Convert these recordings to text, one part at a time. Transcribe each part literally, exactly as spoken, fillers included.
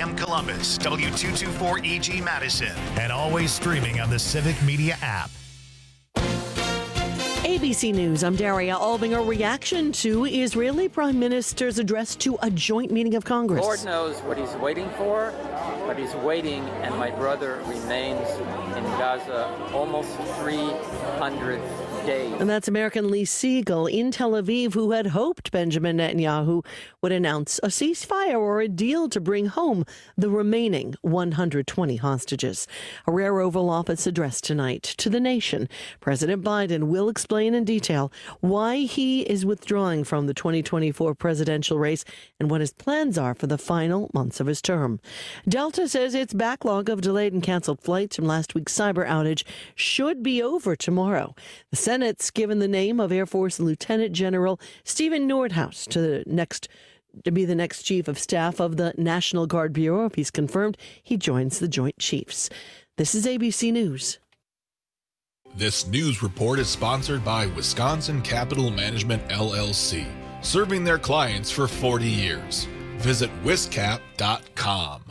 M Columbus, W two twenty-four E G Madison, and always streaming on the Civic Media app. A B C News, I'm Daria Albinger. Reaction to Israeli Prime Minister's address to a joint meeting of Congress. Lord knows what he's waiting for, but he's waiting, and my brother remains in Gaza almost three hundred days. And that's American Lee Siegel in Tel Aviv, who had hoped Benjamin Netanyahu would announce a ceasefire or a deal to bring home the remaining one hundred twenty hostages. A rare Oval Office address tonight to the nation. President Biden will explain in detail why he is withdrawing from the twenty twenty-four presidential race and what his plans are for the final months of his term. Delta says its backlog of delayed and canceled flights from last week's cyber outage should be over tomorrow. The Senate's given the name of Air Force Lieutenant General Stephen Nordhaus to the next to be the next chief of staff of the National Guard Bureau. If he's confirmed, he joins the Joint Chiefs. This is A B C News. This news report is sponsored by Wisconsin Capital Management, L L C, serving their clients for forty years. Visit wiscap dot com.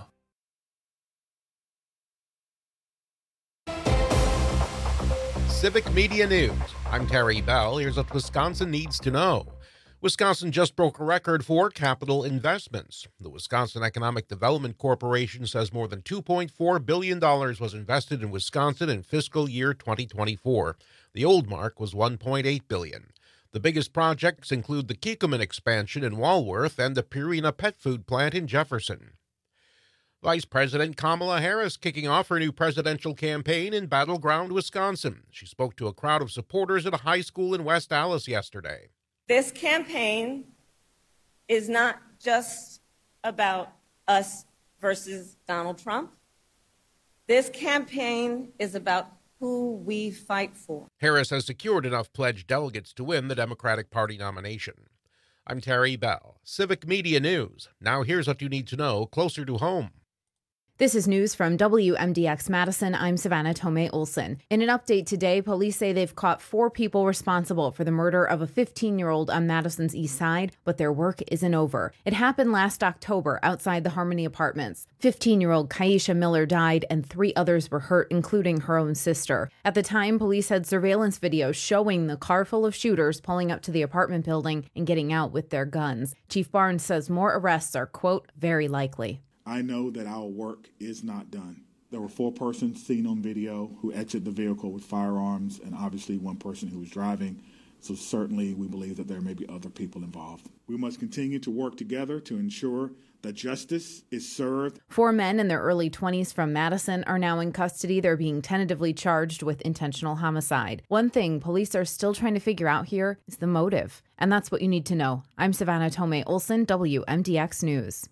Civic Media News. I'm Terry Bell. Here's what Wisconsin needs to know. Wisconsin just broke a record for capital investments. The Wisconsin Economic Development Corporation says more than two point four billion dollars was invested in Wisconsin in fiscal year twenty twenty-four. The old mark was one point eight billion dollars. The biggest projects include the Kikkoman expansion in Walworth and the Purina pet food plant in Jefferson. Vice President Kamala Harris kicking off her new presidential campaign in Battleground, Wisconsin. She spoke to a crowd of supporters at a high school in West Allis yesterday. This campaign is not just about us versus Donald Trump. This campaign is about who we fight for. Harris has secured enough pledged delegates to win the Democratic Party nomination. I'm Terry Bell, Civic Media News. Now here's what you need to know closer to home. This is news from W M D X Madison. I'm Savannah Tomei Olson. In an update today, police say they've caught four people responsible for the murder of a fifteen-year-old on Madison's east side, but their work isn't over. It happened last October outside the Harmony Apartments. fifteen-year-old Kaisha Miller died and three others were hurt, including her own sister. At the time, police had surveillance video showing the car full of shooters pulling up to the apartment building and getting out with their guns. Chief Barnes says more arrests are, quote, very likely. I know that our work is not done. There were four persons seen on video who exited the vehicle with firearms and obviously one person who was driving. So certainly we believe that there may be other people involved. We must continue to work together to ensure that justice is served. Four men in their early twenties from Madison are now in custody. They're being tentatively charged with intentional homicide. One thing police are still trying to figure out here is the motive. And that's what you need to know. I'm Savannah Tomei Olson, W M D X News.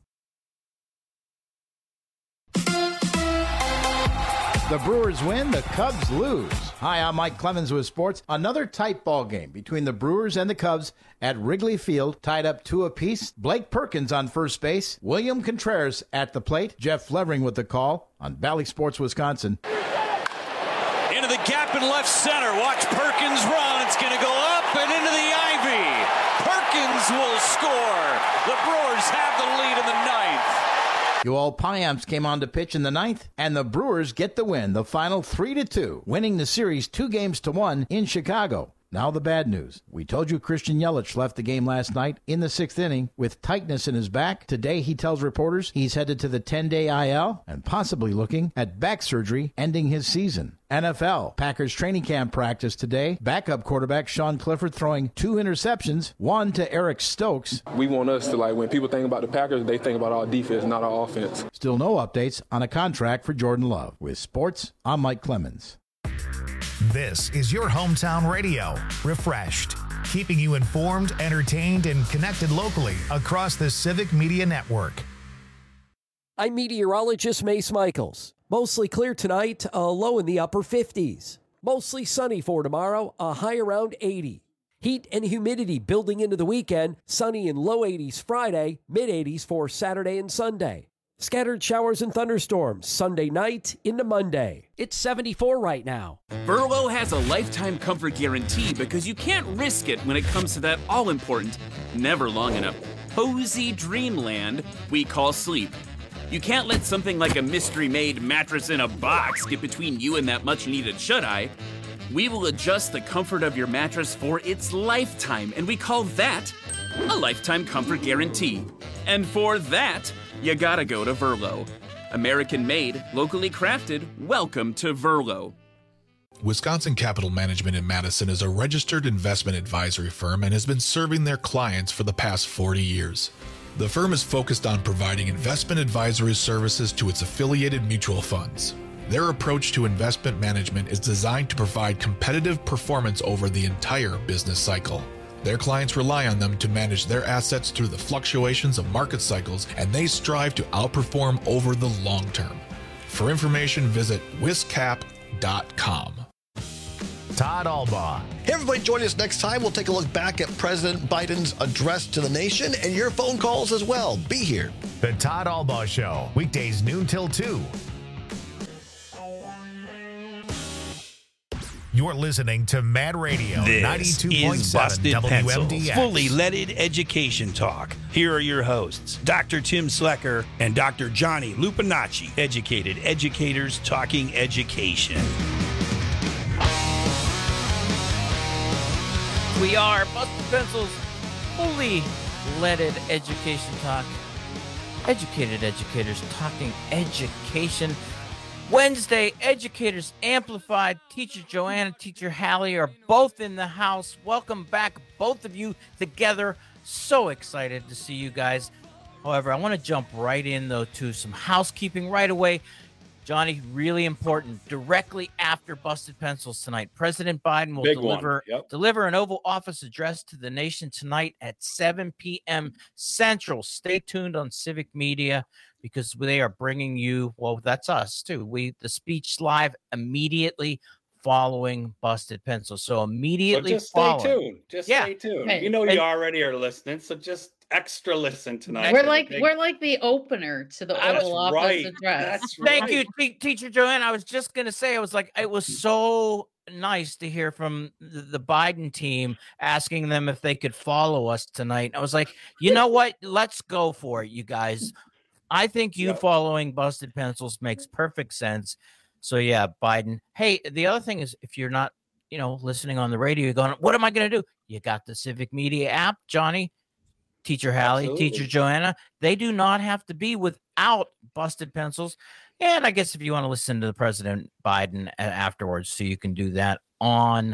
The Brewers win, the Cubs lose. Hi, I'm Mike Clemens with sports. Another tight ball game between the Brewers and the Cubs at Wrigley Field, tied up two apiece. Blake Perkins on first base, William Contreras at the plate, Jeff Flevering with the call on Valley Sports Wisconsin. Into the gap in left center. Watch Perkins run. It's going to go up and into the ivy. Perkins will score. The Brewers have the lead in the ninth. Yoel Payamps came on to pitch in the ninth, and the Brewers get the win, the final three to two, winning the series two games to one in Chicago. Now the bad news. We told you Christian Yelich left the game last night in the sixth inning with tightness in his back. Today he tells reporters he's headed to the ten-day I L and possibly looking at back surgery ending his season. N F L. Packers training camp practice today. Backup quarterback Sean Clifford throwing two interceptions, one to Eric Stokes. We want us to, like, when people think about the Packers, they think about our defense, not our offense. Still no updates on a contract for Jordan Love. With sports, I'm Mike Clemens. This is your hometown radio, Refreshed, keeping you informed, entertained, and connected locally across the Civic Media Network. I'm meteorologist Mace Michaels. Mostly clear tonight, a low in the upper fifties. Mostly sunny for tomorrow, a high around eighty. Heat and humidity building into the weekend, sunny and low eighties Friday, mid eighties for Saturday and Sunday. Scattered showers and thunderstorms Sunday night into Monday. It's seventy-four right now. Burlow has a lifetime comfort guarantee because you can't risk it when it comes to that all-important, never long enough, cozy dreamland we call sleep. You can't let something like a mystery-made mattress in a box get between you and that much-needed shut-eye. We will adjust the comfort of your mattress for its lifetime, and we call that a lifetime comfort guarantee. And for that, you gotta go to Verlo. American-made, locally crafted, welcome to Verlo. Wisconsin Capital Management in Madison is a registered investment advisory firm and has been serving their clients for the past forty years. The firm is focused on providing investment advisory services to its affiliated mutual funds. Their approach to investment management is designed to provide competitive performance over the entire business cycle. Their clients rely on them to manage their assets through the fluctuations of market cycles, and they strive to outperform over the long term. For information, visit wiscap dot com. Todd Albaugh. Hey, everybody, join us next time. We'll take a look back at President Biden's address to the nation and your phone calls as well. Be here. The Todd Albaugh Show, weekdays noon till two. You're listening to Mad Radio This ninety-two is point seven Busted W M D Pencils, X. fully leaded education talk. Here are your hosts, Doctor Tim Slecker and Doctor Johnny Lupinacci, educated educators talking education. We are Busted Pencils, fully leaded education talk. Educated educators talking education. Wednesday, Educators Amplified. Teacher Joanna, Teacher Hallie are both in the house. Welcome back, both of you together. So excited to see you guys. However, I want to jump right in, though, to some housekeeping right away. Johnny, really important. Directly after Busted Pencils tonight, President Biden will Big deliver yep. deliver an Oval Office address to the nation tonight at seven p.m. Central. Stay tuned on Civic Media because they are bringing you, well, that's us too. We the speech live immediately following Busted Pencils. So immediately so just following. stay tuned. Just yeah. stay tuned. Hey. You know you And- already are listening, so just extra listen tonight. We're like Big- we're like the opener to the That's Oval Office right. address. That's Thank right. you, te- Teacher Joanne. I was just going to say, I was like, it was so nice to hear from the, the Biden team asking them if they could follow us tonight. I was like, you know what? Let's go for it, you guys. I think you Yep. following Busted Pencils makes perfect sense. So, yeah, Biden. Hey, the other thing is, if you're not, you know, listening on the radio, you're going, what am I going to do? You got the Civic Media app, Johnny. Teacher Hallie, Absolutely. Teacher Joanna, they do not have to be without Busted Pencils. And I guess if you want to listen to the President Biden a- afterwards, so you can do that on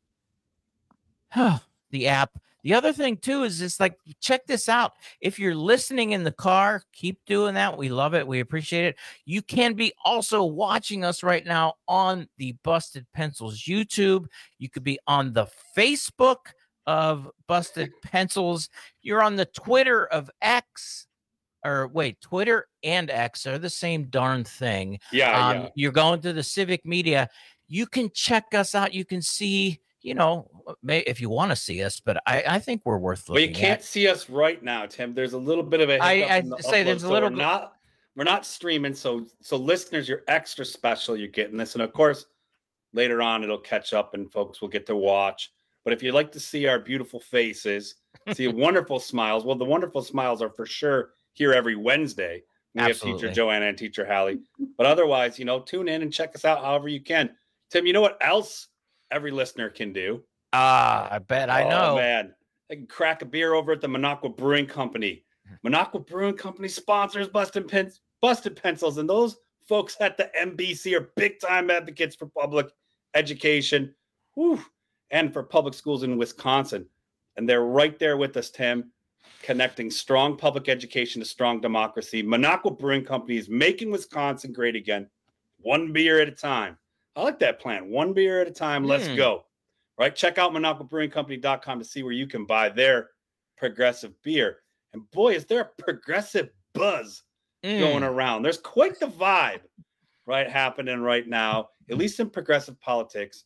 the app. The other thing, too, is just like, check this out. If you're listening in the car, keep doing that. We love it. We appreciate it. You can be also watching us right now on the Busted Pencils YouTube. You could be on the Facebook of Busted Pencils. You're on the Twitter of X, or wait, Twitter and X are the same darn thing. Yeah, Um, yeah. You're going to the Civic Media. You can check us out. You can see, you know, may, if you want to see us, but I, I think we're worth Well, looking you can't at. see us right now, Tim. There's a little bit of a I- hiccup I in the say upload, there's a so little we're bit- not we're not streaming, so so listeners, you're extra special. You're getting this, and of course, later on it'll catch up, and folks will get to watch. But if you'd like to see our beautiful faces, see wonderful smiles, well, the wonderful smiles are for sure here every Wednesday. We Absolutely. have Teacher Joanna and Teacher Hallie. But otherwise, you know, tune in and check us out however you can. Tim, you know what else every listener can do? Ah, I bet I Oh, know. man. They can crack a beer over at the Minocqua Brewing Company. Minocqua Brewing Company sponsors Busted, Pen- Busted Pencils, and those folks at the M B C are big-time advocates for public education whew, and for public schools in Wisconsin. And they're right there with us, Tim, connecting strong public education to strong democracy. Minocqua Brewing Company is making Wisconsin great again, one beer at a time. I like that plan. One beer at a time. Let's Hmm. go. Right? Check out minocqua brewing company dot com to see where you can buy their progressive beer. And boy, is there a progressive buzz Mm. going around. There's quite the vibe, right, happening right now, at least in progressive politics.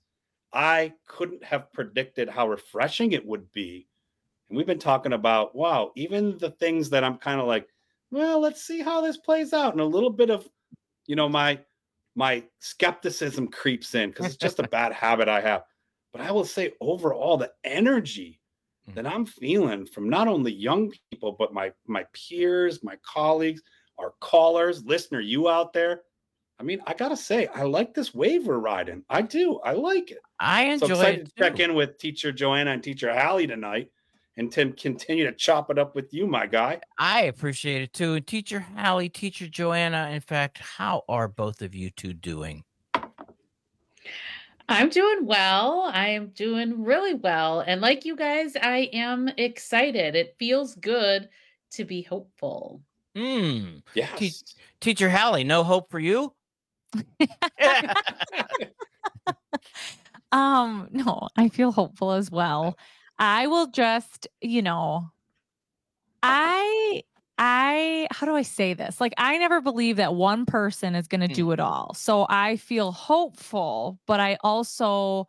I couldn't have predicted how refreshing it would be. And we've been talking about, wow, even the things that I'm kind of like, well, let's see how this plays out. And a little bit of, you know, my my skepticism creeps in because it's just a bad habit I have. But I will say overall, the energy that I'm feeling from not only young people, but my my peers, my colleagues, our callers, listener, you out there. I mean, I got to say, I like this wave we're riding. I do. I like it. I enjoy so excited it to check in with Teacher Joanna and Teacher Hallie tonight, and Tim continue to chop it up with you, my guy. I appreciate it too. And Teacher Hallie, Teacher Joanna, in fact, how are both of you two doing? I'm doing well. I am doing really well. And like you guys, I am excited. It feels good to be hopeful. Mm. Yes. Te- Teacher Hallie, no hope for you? um, no, I feel hopeful as well. I will just, you know, I I, how do I say this? Like, I never believe that one person is going to do it all. So I feel hopeful, but I also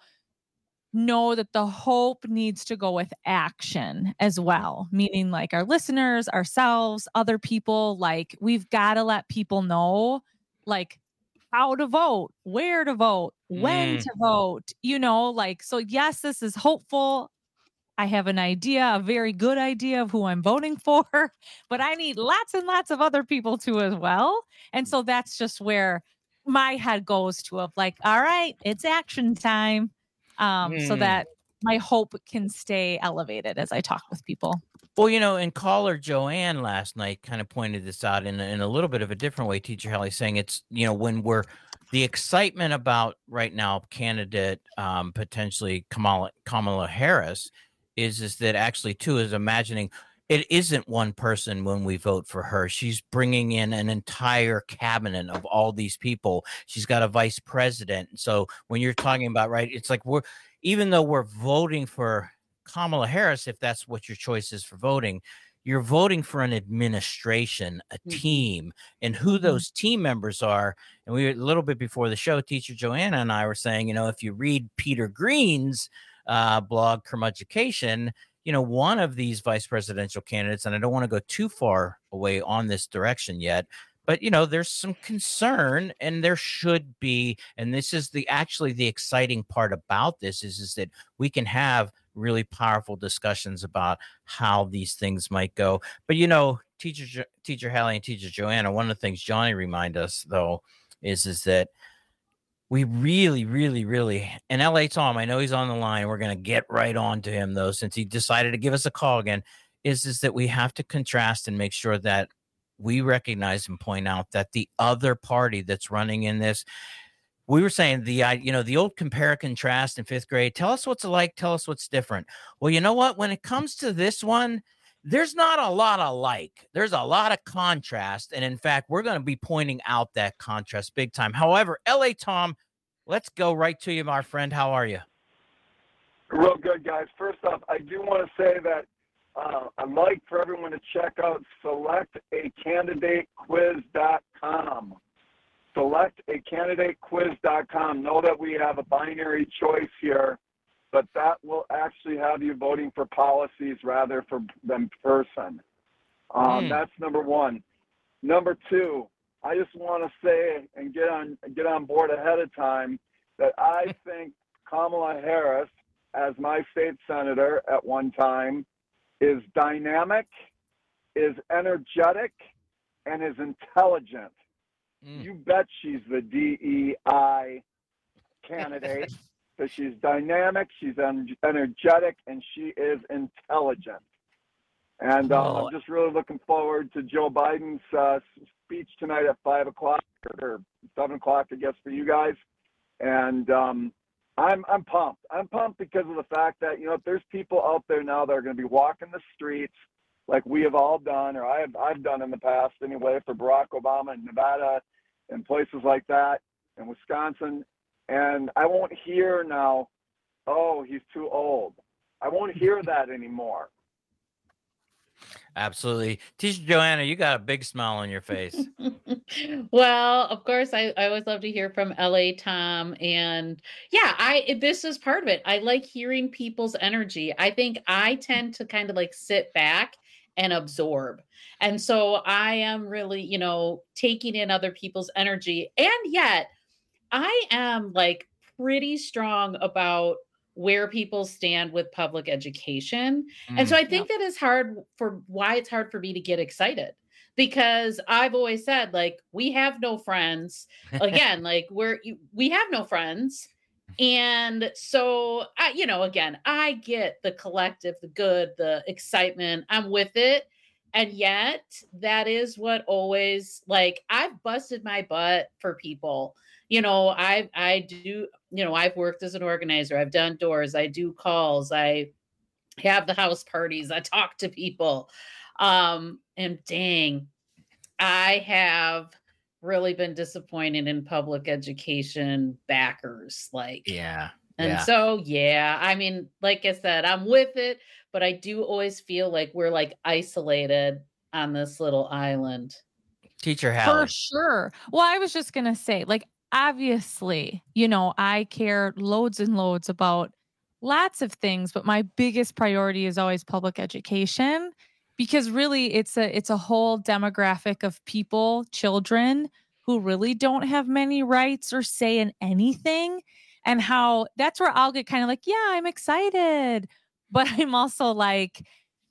know that the hope needs to go with action as well. Meaning like our listeners, ourselves, other people, like we've got to let people know like how to vote, where to vote, when Mm. to vote, you know, like, so yes, this is hopeful. I have an idea, a very good idea of who I'm voting for, but I need lots and lots of other people too as well. And so that's just where my head goes to of like, all right, it's action time. Um, so Mm. that my hope can stay elevated as I talk with people. Well, you know, and caller Joanne last night kind of pointed this out in, a- in a little bit of a different way, Teacher Hallie, saying it's, you know, when we're the excitement about right now, candidate um, potentially Kamala, Kamala Harris is, is that actually too is imagining it isn't one person when we vote for her. She's bringing in an entire cabinet of all these people. She's got a vice president. So when you're talking about, right, it's like we're, even though we're voting for Kamala Harris, if that's what your choice is for voting, you're voting for an administration, a team, and who those team members are. And we were a little bit before the show, Teacher Joanna and I were saying, you know, if you read Peter Green's uh, blog, Curmudgecation, you know, one of these vice presidential candidates, and I don't want to go too far away on this direction yet, but, you know, there's some concern and there should be, and this is the actually the exciting part about this is, is that we can have really powerful discussions about how these things might go. But, you know, Teacher, Jo- Teacher Hallie and Teacher Joanna, one of the things Johnny remind us, though, is, is that we really, really, really, and L A Tom, I know he's on the line. We're going to get right on to him, though, since he decided to give us a call again, is, is that we have to contrast and make sure that we recognize and point out that the other party that's running in this, we were saying the, you know, the old compare contrast in fifth grade, tell us what's alike, tell us what's different. Well, you know what? When it comes to this one, there's not a lot of like, there's a lot of contrast. And in fact, we're going to be pointing out that contrast big time. However, L A Tom, let's go right to you, my friend. How are you? Real good, guys. First off, I do want to say that uh, I'd like for everyone to check out select a candidate quiz dot com. select a candidate quiz dot com. Know that we have a binary choice here, but that will actually have you voting for policies rather for than person. Um, Mm. That's number one. Number two, I just want to say and get on get on board ahead of time that I think Kamala Harris, as my state senator at one time, is dynamic, is energetic, and is intelligent. You bet she's the D E I candidate because she's dynamic, she's en- energetic, and she is intelligent. And uh, Oh. I'm just really looking forward to Joe Biden's uh, speech tonight at five o'clock or seven o'clock, I guess, for you guys. And um, I'm I'm pumped. I'm pumped because of the fact that, you know, if there's people out there now that are going to be walking the streets like we have all done, or I have, I've done in the past anyway, for Barack Obama in Nevada and places like that, in Wisconsin. And I won't hear now, oh, he's too old. I won't hear that anymore. Absolutely. Teacher Joanna, you got a big smile on your face. Well, of course, I, I always love to hear from L A Tom. And yeah, I this is part of it. I like hearing people's energy. I think I tend to kind of like sit back and absorb. And so I am really, you know, taking in other people's energy. And yet I am like pretty strong about where people stand with public education. And so Mm. I think that is hard for why it's hard for me to get excited. because I've always said, like, we have no friends. Again, like we're we have no friends. And so, I, you know, again, I get the collective, the good, the excitement. I'm with it. And yet that is what always, like, I've busted my butt for people. You know, I, I do, you know, I've worked as an organizer. I've done doors. I do calls. I have the house parties. I talk to people. Um, and dang, I have really been disappointed in public education backers. Like, yeah. And yeah. so, yeah, I mean, like I said, I'm with it, but I do always feel like we're like isolated on this little island. Teacher Hallie. For sure. Well, I was just going to say, like, obviously, you know, I care loads and loads about lots of things, but my biggest priority is always public education, because really it's a it's a whole demographic of people, children, who really don't have many rights or say in anything. And how that's where I'll get kind of like, yeah, I'm excited. But I'm also like,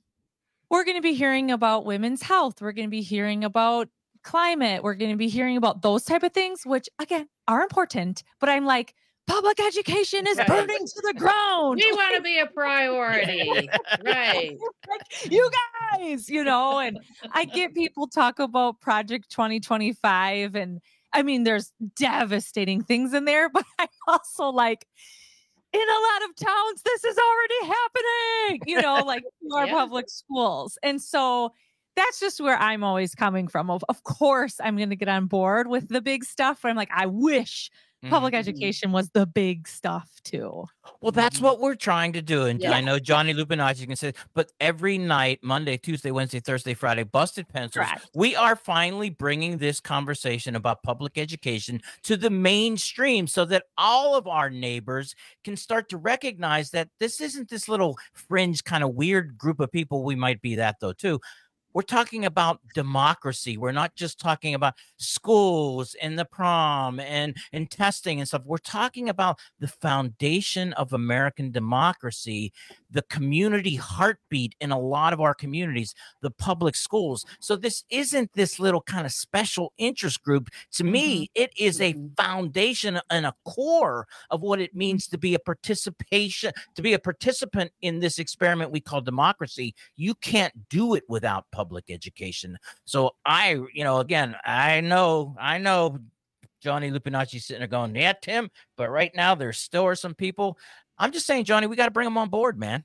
we're going to be hearing about women's health. We're going to be hearing about climate. We're going to be hearing about those type of things, which again are important. But I'm like, public education is burning to the ground. We want to be a priority. Right. Like, you guys, you know, and I get people talk about Project twenty twenty-five. And I mean, there's devastating things in there, but I'm also like, in a lot of towns, this is already happening, you know, like our yeah. public schools. And so that's just where I'm always coming from. Of, of course, I'm going to get on board with the big stuff. But I'm like, I wish public mm-hmm. education was the big stuff too. Well, that's what we're trying to do. And Yeah. I know Johnny Lupinacci can say, but every night, Monday, Tuesday, Wednesday, Thursday, Friday, Busted Pencils, Correct. we are finally bringing this conversation about public education to the mainstream so that all of our neighbors can start to recognize that this isn't this little fringe kind of weird group of people. We might be that though too. We're talking about democracy. We're not just talking about schools and the prom and, and testing and stuff. We're talking about the foundation of American democracy, the community heartbeat in a lot of our communities, the public schools. So this isn't this little kind of special interest group. To me, it is a foundation and a core of what it means to be a participation, to be a participant in this experiment we call democracy. You can't do it without public public education. So I, you know, again, I know, I know Johnny Lupinacci sitting there going, yeah, Tim, but right now there still are some people. I'm just saying, Johnny, we got to bring them on board, man.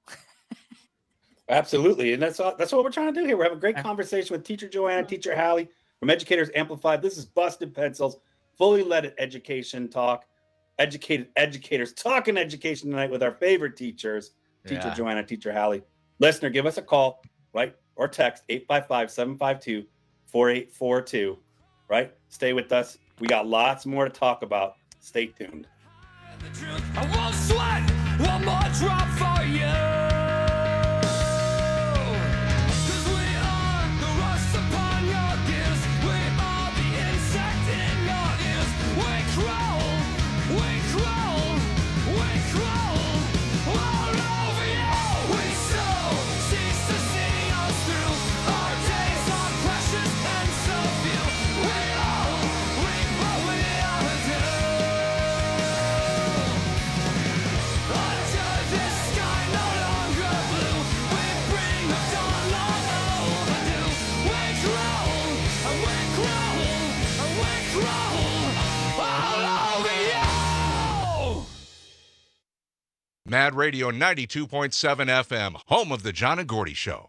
Absolutely. And that's all, that's what we're trying to do here. We're having a great conversation with Teacher Joanna, Teacher Hallie from Educators Amplified. This is Busted Pencils, fully leaded education talk, educated educators talking education tonight with our favorite teachers, Teacher Yeah. Joanna, Teacher Hallie. Listener, give us a call, right? Or text eight five five, seven five two, four eight four two, right? Stay with us. We got lots more to talk about. Stay tuned. I won't sweat one more drop for you. 'Cause we are the rust upon your gears. We are the insect in your ears. We crawl, we crawl, we crawl all over you. We so cease to see us through. Our days are precious and so few. We all reap what we are due. Under this sky no longer blue, we bring the dawn long overdue. We crawl, and we crawl, and we crawl all over you. Mad Radio ninety-two point seven F M, home of the John and Gordy Show.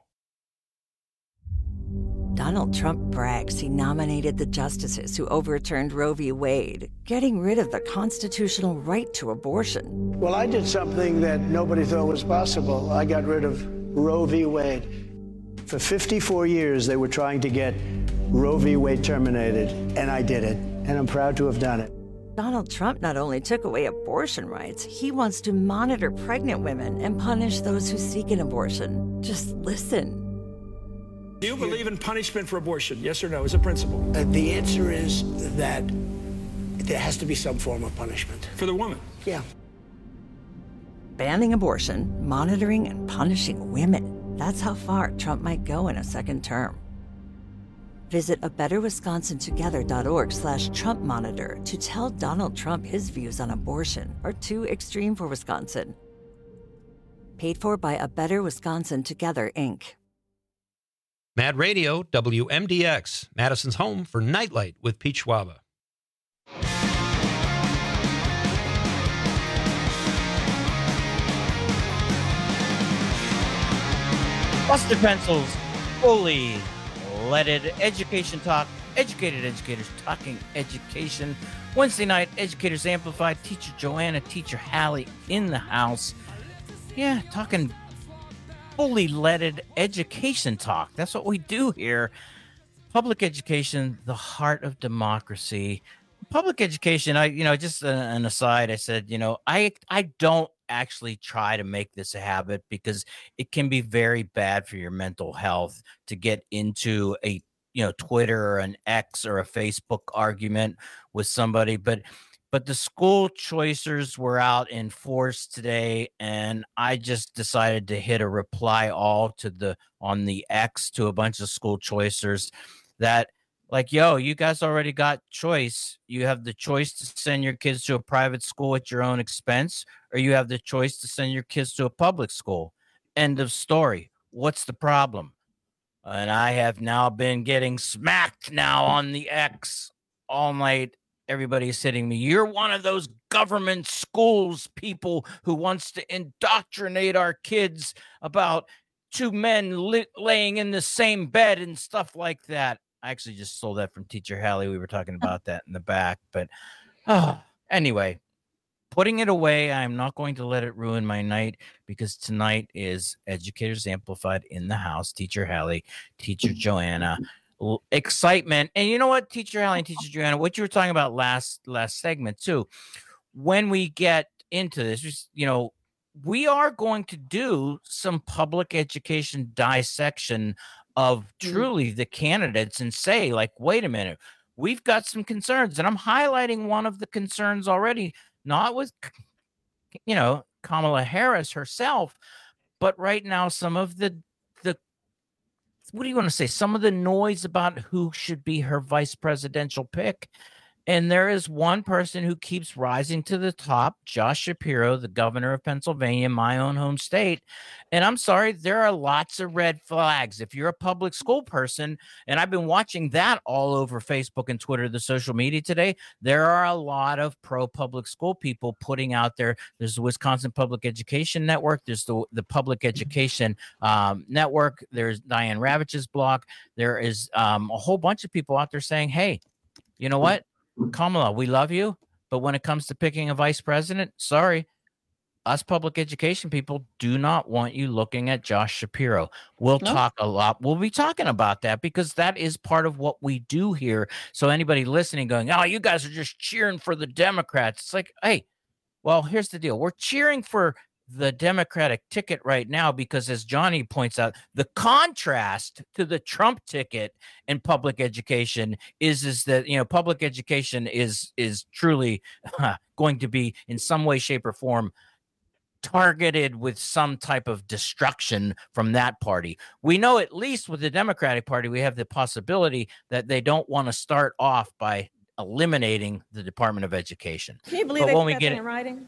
Donald Trump brags he nominated the justices who overturned Roe v. Wade, getting rid of the constitutional right to abortion. Well, I did something that nobody thought was possible. I got rid of Roe v. Wade. For fifty-four years, they were trying to get Roe v. Wade terminated, and I did it, and I'm proud to have done it. Donald Trump not only took away abortion rights, he wants to monitor pregnant women and punish those who seek an abortion. Just listen. Do you believe in punishment for abortion? Yes or no, as a principle? Uh, the answer is that there has to be some form of punishment. For the woman? Yeah. Banning abortion, monitoring and punishing women. That's how far Trump might go in a second term. Visit a better wisconsin together dot org slash Trump Monitor to tell Donald Trump his views on abortion are too extreme for Wisconsin. Paid for by A Better Wisconsin Together, Incorporated. Mad Radio, W M D X, Madison's home for Nightlight with Pete Schwaba. Busted Pencils, fully leaded education talk, educated educators talking education. Wednesday night, Educators Amplified, Teacher Joanna, Teacher Hallie in the house. Yeah, talking fully leaded education talk. That's what we do here. Public education, the heart of democracy. Public education, I, you know, just an aside, I said, you know, I, I don't actually try to make this a habit because it can be very bad for your mental health to get into a, you know, Twitter or an X or a Facebook argument with somebody. But But the school choicers were out in force today, and I just decided to hit a reply all to the on the X to a bunch of school choicers that, like, yo, you guys already got choice. You have the choice to send your kids to a private school at your own expense, or you have the choice to send your kids to a public school. End of story. What's the problem? And I have now been getting smacked now on the X all night. Everybody's hitting me. You're one of those government schools people who wants to indoctrinate our kids about two men li- laying in the same bed and stuff like that. I actually just stole that from Teacher Hallie. We were talking about that in the back. But oh, anyway, putting it away, I'm not going to let it ruin my night because tonight is Educators Amplified in the house. Teacher Hallie, Teacher Joanna. Excitement. And you know what, Teacher Hallie and Teacher Joanna, what you were talking about last last segment too, when we get into this, you know, we are going to do some public education dissection of truly the candidates and say, like, wait a minute, we've got some concerns. And I'm highlighting one of the concerns already, not with, you know, Kamala Harris herself, but right now some of the what do you want to say? Some of the noise about who should be her vice presidential pick. And there is one person who keeps rising to the top, Josh Shapiro, the governor of Pennsylvania, my own home state. And I'm sorry, there are lots of red flags. If you're a public school person, and I've been watching that all over Facebook and Twitter, the social media today, there are a lot of pro-public school people putting out there. There's the Wisconsin Public Education Network. There's the, the Public Education um, Network. There's Diane Ravitch's blog. There is um, a whole bunch of people out there saying, hey, you know what? Kamala, we love you, but when it comes to picking a vice president, sorry, us public education people do not want you looking at Josh Shapiro. We'll no. talk a lot. We'll be talking about that because that is part of what we do here. So anybody listening going, oh, you guys are just cheering for the Democrats. It's like, hey, well, here's the deal. We're cheering for the Democratic ticket right now because, as Johnny points out, the contrast to the Trump ticket in public education is is that, you know, public education is is truly uh, going to be in some way, shape, or form targeted with some type of destruction from that party. We know at least with the Democratic Party, we have the possibility that they don't want to start off by eliminating the Department of Education. Can you believe but they when put we that get thing in writing?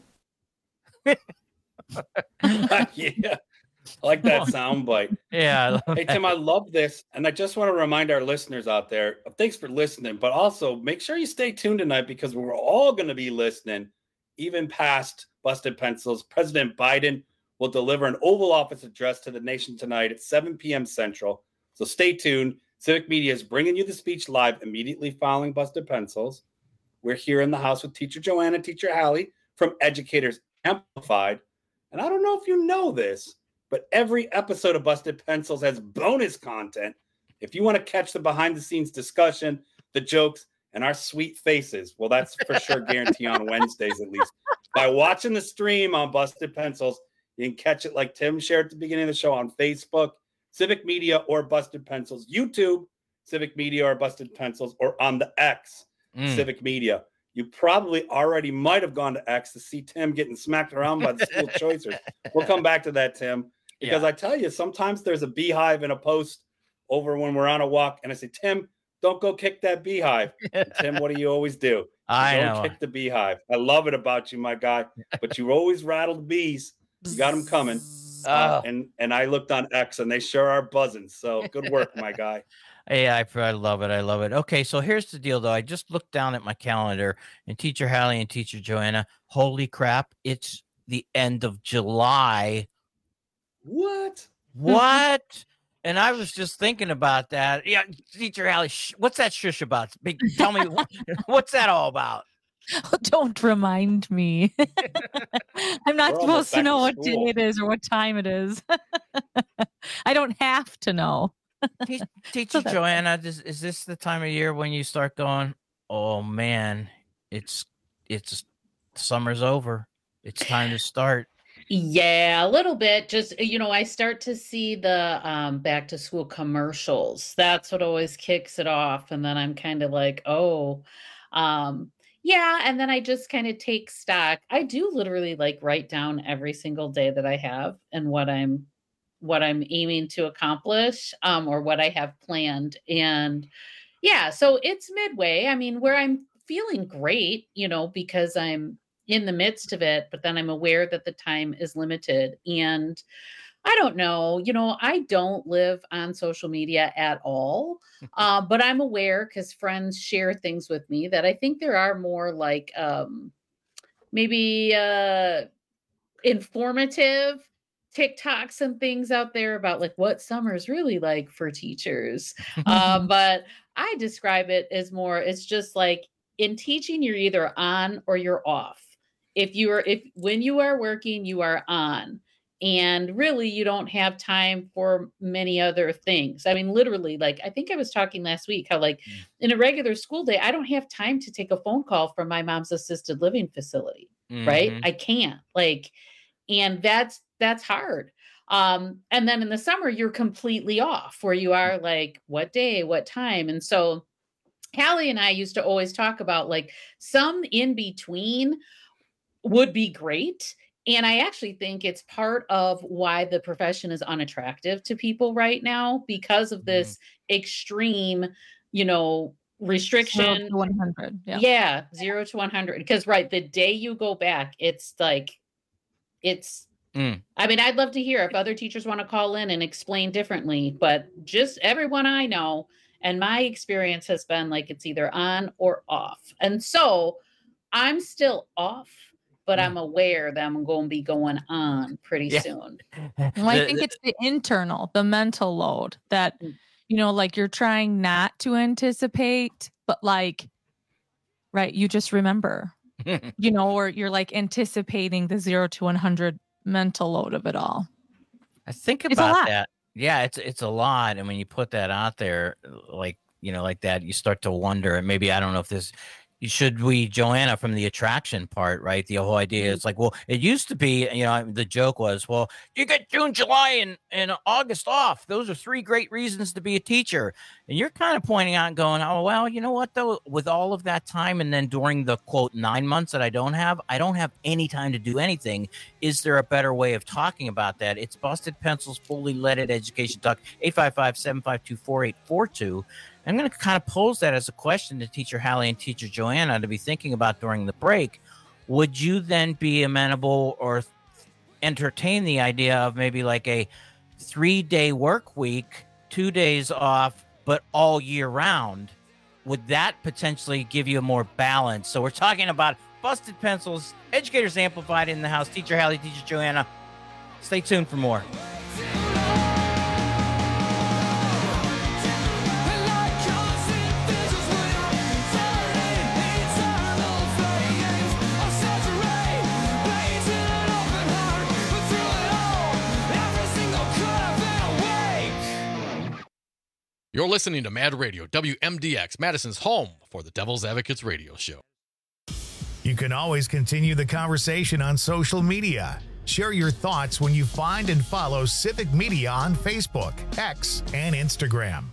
Yeah, I like that sound bite. Yeah. Hey, Tim, I love this. And I just want to remind our listeners out there, thanks for listening, but also make sure you stay tuned tonight because we're all going to be listening, even past Busted Pencils. President Biden will deliver an Oval Office address to the nation tonight at seven p.m. Central. So stay tuned. Civic Media is bringing you the speech live immediately following Busted Pencils. We're here in the house with Teacher Joanna, Teacher Hallie from Educators Amplified. And I don't know if you know this, but every episode of Busted Pencils has bonus content. If you want to catch the behind-the-scenes discussion, the jokes, and our sweet faces, well, that's for sure guaranteed on Wednesdays at least. By watching the stream on Busted Pencils, you can catch it like Tim shared at the beginning of the show on Facebook, Civic Media, or Busted Pencils, YouTube, Civic Media, or Busted Pencils, or on the X, mm. Civic Media. You probably already might have gone to X to see Tim getting smacked around by the school choicers. We'll come back to that, Tim, because yeah. I tell you, sometimes there's a beehive in a post over when we're on a walk, and I say, Tim, don't go kick that beehive. Tim, what do you always do? You I don't know. kick the beehive. I love it about you, my guy. But you always rattle the bees. You got them coming. Uh, Oh. and and I looked on X, and they sure are buzzing. So good work, my guy. Yeah, I, I love it. I love it. Okay, so here's the deal, though. I just looked down at my calendar, and Teacher Hallie and Teacher Joanna, holy crap, it's the end of July. What? What? And I was just thinking about that. Yeah, Teacher Hallie, sh- what's that shush about? Big, tell me, what, what's that all about? Don't remind me. I'm not We're supposed almost to back know to what day school. it is or what time it is. I don't have to know. Te- Teacher that- Joanna, is, is this the time of year when you start going, oh man, it's it's summer's over. It's time to start. Yeah, a little bit. Just, you know, I start to see the um, back to school commercials. That's what always kicks it off. And then I'm kind of like, oh, um, yeah. And then I just kind of take stock. I do literally like write down every single day that I have and what I'm what I'm aiming to accomplish, um, or what I have planned. And yeah, so it's midway. I mean, where I'm feeling great, you know, because I'm in the midst of it, but then I'm aware that the time is limited. And I don't know, you know, I don't live on social media at all, uh, but I'm aware because friends share things with me that I think there are more like um, maybe uh, informative TikToks and things out there about like what summer is really like for teachers. um, but I describe it as more, it's just like in teaching, you're either on or you're off. If you are, if when you are working, you are on. And really, you don't have time for many other things. I mean, literally, like I think I was talking last week how, like, in a regular school day, I don't have time to take a phone call from my mom's assisted living facility, right? Mhm. I can't. Like, and that's that's hard. Um, and then in the summer, you're completely off, where you are like, what day, what time, and so Hallie and I used to always talk about like some in between would be great. And I actually think it's part of why the profession is unattractive to people right now because of this extreme, you know, restriction. Zero to one hundred. Yeah. Yeah, zero to one hundred. Because, right, the day you go back, it's like, it's, Mm. I mean, I'd love to hear if other teachers want to call in and explain differently, but just everyone I know and my experience has been like it's either on or off. And so I'm still off, but I'm aware that I'm going to be going on pretty Yeah. soon. Well, I The- think the- it's the internal, the mental load that, you know, like you're trying not to anticipate, but like, right, you just remember, you know, or you're like anticipating the zero to one hundred mental load of it all. I think It's a about lot. that. Yeah, it's it's a lot. And when you put that out there, like, you know, like that, you start to wonder, and maybe, I don't know if this, should we, Joanna, from the attraction part, right? The whole idea is like, well, it used to be, you know, the joke was, well, you get June, July, and, and August off. Those are three great reasons to be a teacher. And you're kind of pointing out and going, oh, well, you know what, though, with all of that time, and then during the, quote, nine months that I don't have, I don't have any time to do anything. Is there a better way of talking about that? It's Busted Pencils, Fully Leaded Education Talk, eight five five, seven five two, four eight four two. I'm going to kind of pose that as a question to Teacher Hallie and Teacher Joanna to be thinking about during the break. Would you then be amenable or entertain the idea of maybe like a three-day work week, two days off, but all year round? Would that potentially give you a more balance? So we're talking about Busted Pencils, Educators Amplified in the house. Teacher Hallie, Teacher Joanna. Stay tuned for more. You're listening to Mad Radio, W M D X, Madison's home for the Devil's Advocates radio show. You can always continue the conversation on social media. Share your thoughts when you find and follow Civic Media on Facebook, X, and Instagram.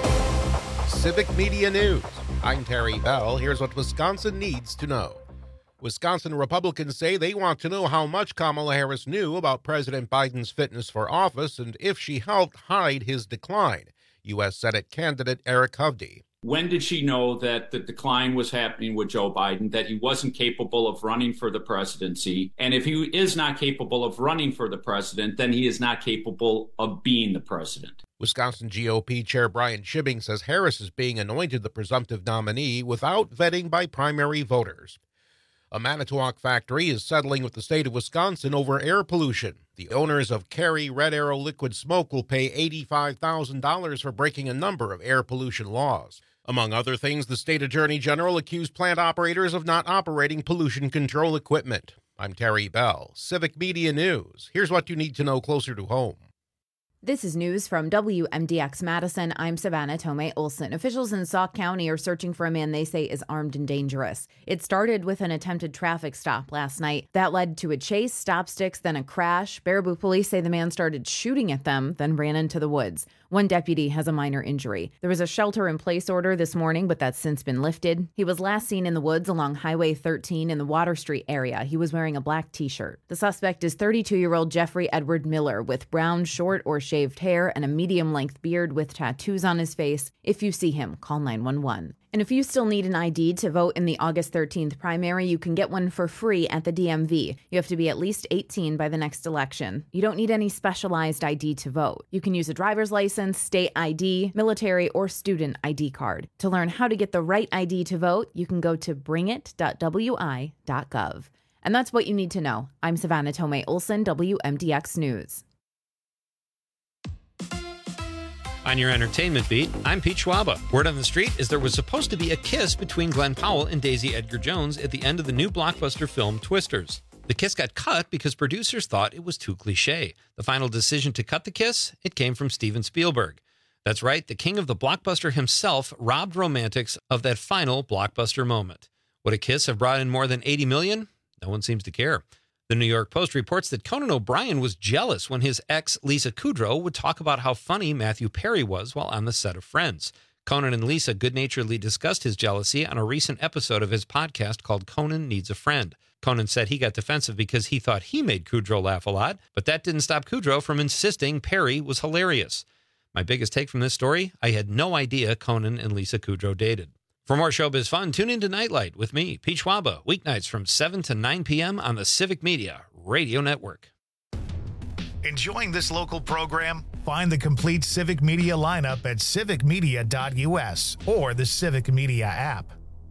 Civic Media News. I'm Terry Bell. Here's what Wisconsin needs to know. Wisconsin Republicans say they want to know how much Kamala Harris knew about President Biden's fitness for office and if she helped hide his decline. U S Senate candidate Eric Hovde. When did she know that the decline was happening with Joe Biden, that he wasn't capable of running for the presidency? And if he is not capable of running for the president, then he is not capable of being the president. Wisconsin G O P Chair Brian Shibbing says Harris is being anointed the presumptive nominee without vetting by primary voters. A Manitowoc factory is settling with the state of Wisconsin over air pollution. The owners of Carey Red Arrow Liquid Smoke will pay eighty-five thousand dollars for breaking a number of air pollution laws. Among other things, the state attorney general accused plant operators of not operating pollution control equipment. I'm Terry Bell, Civic Media News. Here's what you need to know closer to home. This is news from W M D X Madison. I'm Savannah Tomei Olson. Officials in Sauk County are searching for a man they say is armed and dangerous. It started with an attempted traffic stop last night. That led to a chase, stop sticks, then a crash. Baraboo police say the man started shooting at them, then ran into the woods. One deputy has a minor injury. There was a shelter-in-place order this morning, but that's since been lifted. He was last seen in the woods along Highway thirteen in the Water Street area. He was wearing a black T-shirt. The suspect is thirty-two-year-old Jeffrey Edward Miller with brown, short, or shaved hair and a medium-length beard with tattoos on his face. If you see him, call nine one one. And if you still need an I D to vote in the August thirteenth primary, you can get one for free at the D M V. You have to be at least eighteen by the next election. You don't need any specialized I D to vote. You can use a driver's license, state I D, military, or student I D card. To learn how to get the right I D to vote, you can go to bring it dot w i dot gov. And that's what you need to know. I'm Savannah Tomei Olson, W M D X News. On your entertainment beat, I'm Pete Schwaba. Word on the street is there was supposed to be a kiss between Glenn Powell and Daisy Edgar Jones at the end of the new blockbuster film Twisters. The kiss got cut because producers thought it was too cliche. The final decision to cut the kiss, it came from Steven Spielberg. That's right, the king of the blockbuster himself robbed romantics of that final blockbuster moment. Would a kiss have brought in more than eighty million dollars? No one seems to care. The New York Post reports that Conan O'Brien was jealous when his ex, Lisa Kudrow, would talk about how funny Matthew Perry was while on the set of Friends. Conan and Lisa good-naturedly discussed his jealousy on a recent episode of his podcast called Conan Needs a Friend. Conan said he got defensive because he thought he made Kudrow laugh a lot, but that didn't stop Kudrow from insisting Perry was hilarious. My biggest take from this story, I had no idea Conan and Lisa Kudrow dated. For more showbiz fun, tune in to Nightlight with me, Pete Schwaba, weeknights from seven to nine p.m. on the Civic Media Radio Network. Enjoying this local program? Find the complete Civic Media lineup at civic media dot u s or the Civic Media app.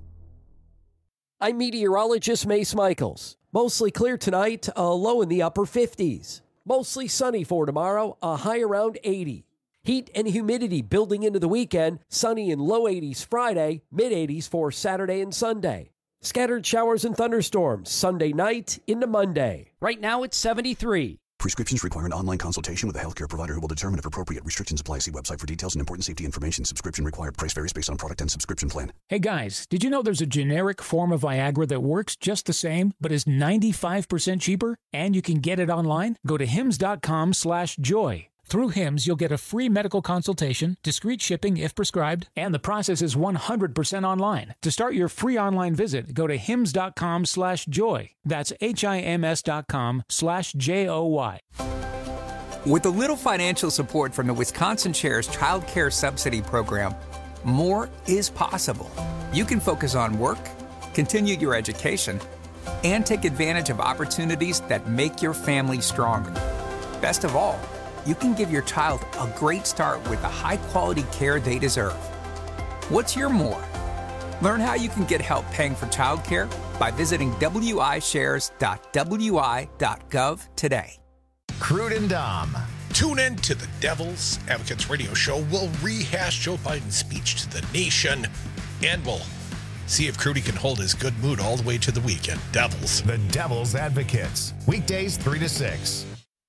I'm meteorologist Mace Michaels. Mostly clear tonight, a low in the upper fifties. Mostly sunny for tomorrow, a high around eighty. Heat and humidity building into the weekend, sunny and low eighties Friday, mid eighties for Saturday and Sunday. Scattered showers and thunderstorms Sunday night into Monday. Right now it's seventy-three. Prescriptions require an online consultation with a healthcare provider who will determine if appropriate. Restrictions apply. See website for details and important safety information. Subscription required. Price varies based on product and subscription plan. Hey guys, did you know there's a generic form of Viagra that works just the same, but is ninety-five percent cheaper? And you can get it online? Go to hims dot com slash joy. Through Hims, you'll get a free medical consultation, discreet shipping if prescribed, and the process is one hundred percent online. To start your free online visit, go to hims dot com slash joy. That's H I M S dot com slash J O Y. With a little financial support from the Wisconsin Shares Child Care Subsidy Program, more is possible. You can focus on work, continue your education, and take advantage of opportunities that make your family stronger. Best of all, you can give your child a great start with the high-quality care they deserve. What's your more? Learn how you can get help paying for childcare by visiting w i shares dot w i dot gov today. Crude and Dom. Tune in to the Devil's Advocates radio show. We'll rehash Joe Biden's speech to the nation, and we'll see if Crudy can hold his good mood all the way to the weekend. Devils. The Devil's Advocates. Weekdays three to six.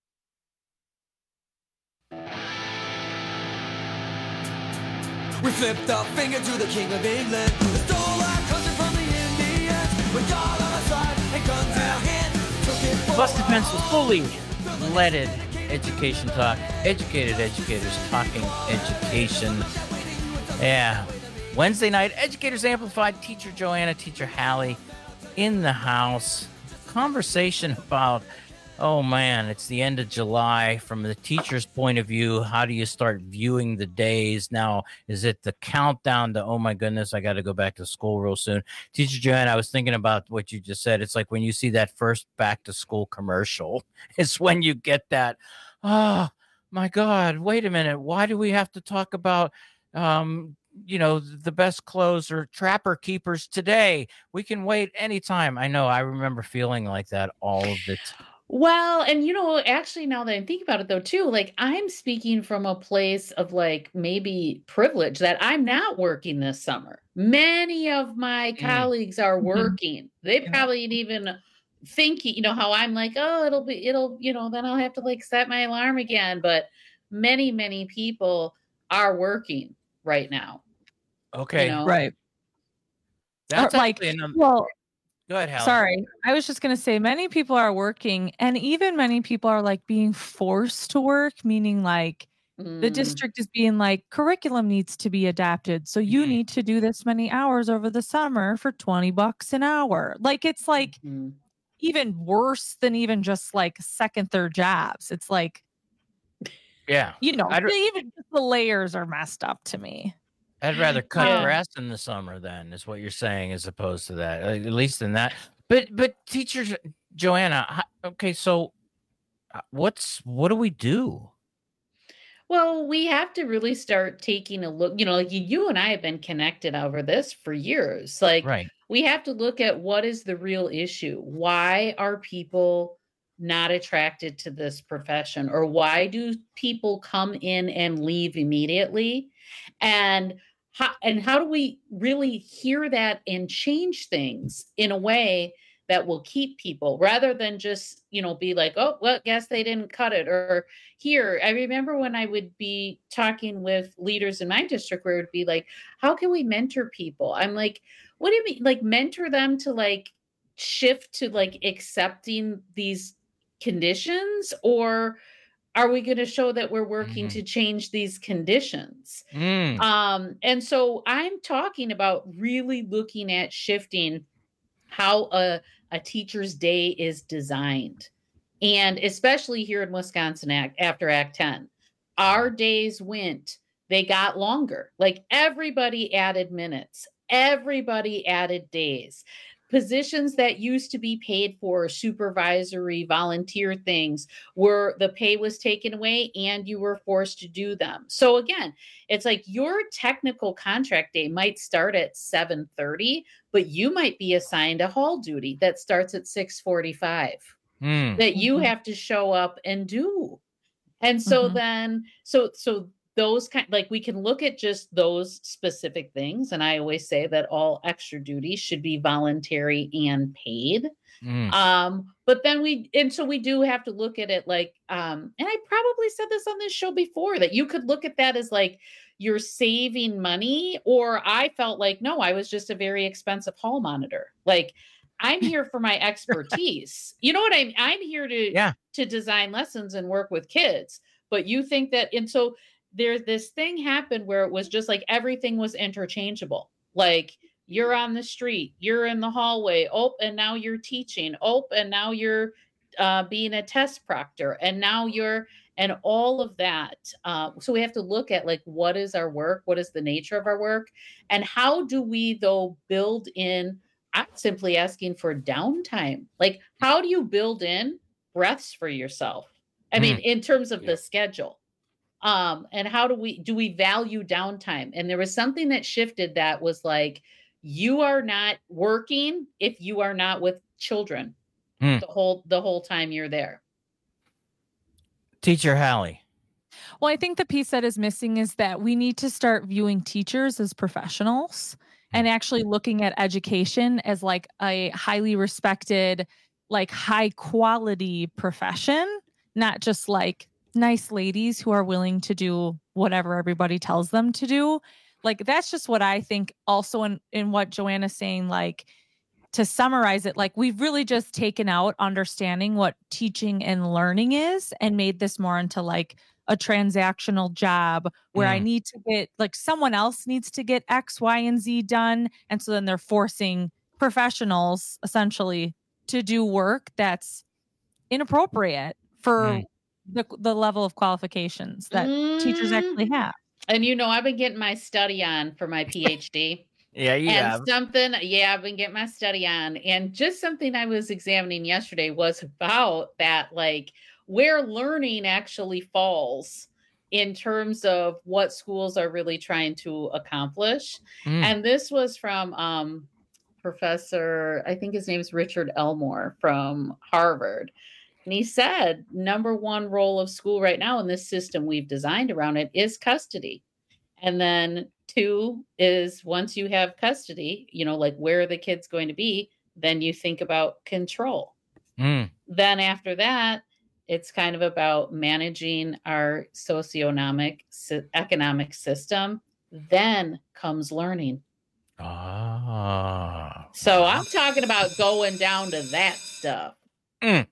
We flipped our finger to the King of England, who stole our country from the Indians. With God on our side and guns in our hand, took it for Busted Pencil, fully leaded education talk. Educated educators talking education. Yeah. Wednesday night, Educators Amplified, Teacher Joanna, Teacher Hallie. in the House. Conversation about, oh man, it's the end of July. From the teacher's point of view, how do you start viewing the days now? Is it the countdown to, oh my goodness, I got to go back to school real soon? Teacher Joanne, I was thinking about what you just said. It's like when you see that first back to school commercial, it's when you get that, oh my God, wait a minute. Why do we have to talk about, um, you know, the best clothes or trapper keepers today? We can wait anytime. I know. I remember feeling like that all of the time. Well, and you know, actually, now that I think about it though, too, like I'm speaking from a place of like maybe privilege that I'm not working this summer. Many of my Mm. colleagues are Mhm. working. They Yeah. probably ain't even thinking, you know, how I'm like, oh, it'll be, it'll, you know, then I'll have to like set my alarm again. But many, many people are working right now. Okay. You know? Right. That's Or, like, actually another- well, Go ahead, Hal. sorry. I was just going to say many people are working, and even many people are like being forced to work, meaning like the Mm. district is being like, curriculum needs to be adapted. So you need to do this many hours over the summer for twenty bucks an hour. Like, it's like Mhm. even worse than even just like second, third jobs. It's like, Yeah. you know, I'd, even just the layers are messed up to me. I'd rather cut Yeah. grass in the summer then, is what you're saying, as opposed to that. uh, At least in that. But but teachers, Joanna, ho- okay, so uh, what's what do we do? Well, we have to really start taking a look. You know, like you, you and I have been connected over this for years. Like, Right. we have to look at what is the real issue. Why are people not attracted to this profession? Or why do people come in and leave immediately? And how, and how do we really hear that and change things in a way that will keep people rather than just, you know, be like, oh, well, guess they didn't cut it. Or here, I remember when I would be talking with leaders in my district where it would be like, how can we mentor people? I'm like, what do you mean? Like mentor them to like shift to like accepting these conditions? Or are we going to show that we're working Mhm. to change these conditions? Mm. Um, and so I'm talking about really looking at shifting how a, a teacher's day is designed. And especially here in Wisconsin Act after Act ten, our days went, they got longer. Like everybody added minutes, everybody added days. Positions that used to be paid for supervisory volunteer things were the pay was taken away and you were forced to do them. So again, it's like your technical contract day might start at seven thirty, but you might be assigned a hall duty that starts at six forty-five Mm. that you have to show up and do. And so Mhm. then so so those kind like we can look at just those specific things. And I always say that all extra duties should be voluntary and paid. Mm. Um, but then we and so we do have to look at it like um, and I probably said this on this show before that you could look at that as like you're saving money, or I felt like no, I was just a very expensive hall monitor. Like I'm here for my expertise. You know what I mean? I'm here to Yeah. to design lessons and work with kids. But you think that, and so there's this thing happened where it was just like everything was interchangeable. Like you're on the street, you're in the hallway, oh, and now you're teaching, oh, and now you're uh, being a test proctor, and now you're, and all of that. Uh, so we have to look at like what is our work, what is the nature of our work, and how do we though build in. I'm simply asking for downtime. Like, how do you build in breaths for yourself? I mean, Mm. in terms of the schedule. Um, and how do we do we value downtime? And there was something that shifted that was like, you are not working if you are not with children Mm. the whole the whole time you're there. Teacher Hallie. Well, I think the piece that is missing is that we need to start viewing teachers as professionals and actually looking at education as like a highly respected, like high quality profession, not just like nice ladies who are willing to do whatever everybody tells them to do. Like, that's just what I think also in, in what Joanna's saying, like, to summarize it, like we've really just taken out understanding what teaching and learning is and made this more into like a transactional job where I Mm. need to get like someone else needs to get X, Y, and Z done. And so then they're forcing professionals essentially to do work that's inappropriate for Mm. the the level of qualifications that teachers actually have. And you know, I've been getting my study on for my PhD. Yeah, you and have. something, yeah, I've been getting my study on. And just something I was examining yesterday was about that, like where learning actually falls in terms of what schools are really trying to accomplish. Mm. And this was from um, Professor, I think his name is Richard Elmore from Harvard. And he said, number one role of school right now in this system we've designed around it is custody. And then two is once you have custody, you know, like where are the kids going to be? Then you think about control. Mm. Then after that, it's kind of about managing our socioeconomic sy- economic system. Then comes learning. Ah. So I'm talking about going down to that stuff. Mm.